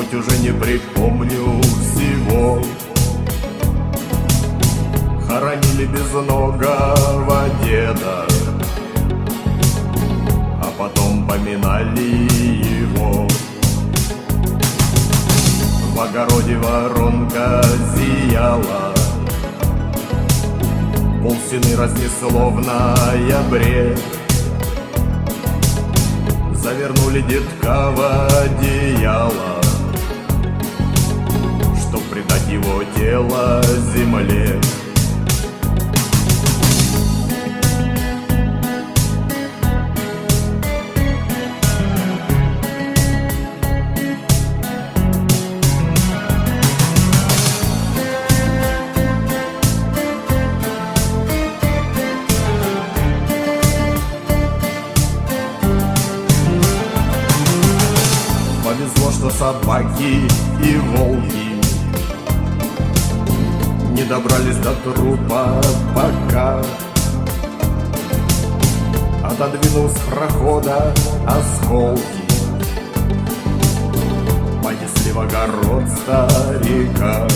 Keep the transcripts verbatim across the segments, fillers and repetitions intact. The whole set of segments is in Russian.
хоть уже не припомню всего. Хоронили безногого деда, а потом поминали его. В огороде воронка зияла, полсены разнесло в ноябре. Завернули детка в одеяло, чтоб предать его тело земле. Повезло, что собаки и волки не добрались до трупа пока. Отодвинув с прохода осколки, понесли в огород старика.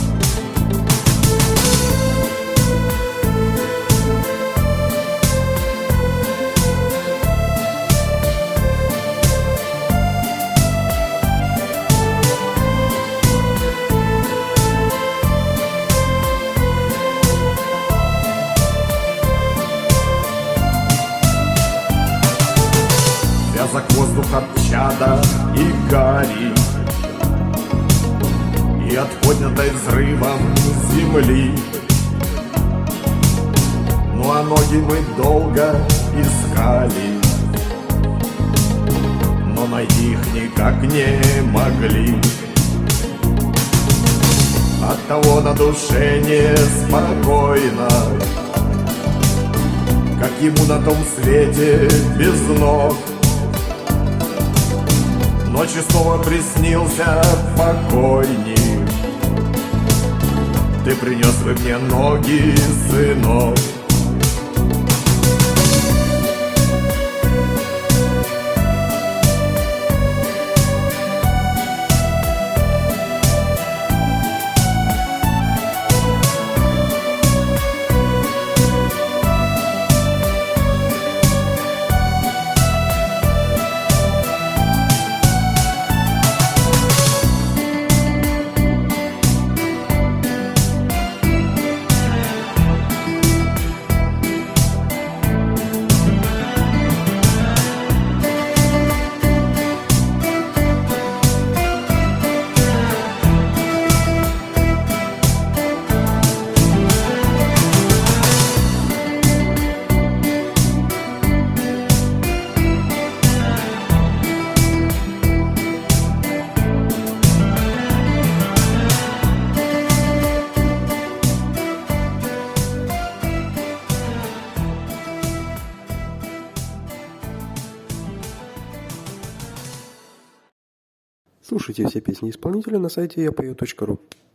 Вязок воздух от чада и гари, и от поднятой взрывом земли. Ну а ноги мы долго искали, но найти их никак не могли. Оттого на душе неспокойно, как ему на том свете без ног. Ночью снова приснился покойник, ты принес бы мне ноги, сынок. Слушайте все песни исполнителя на сайте я пою точка ру.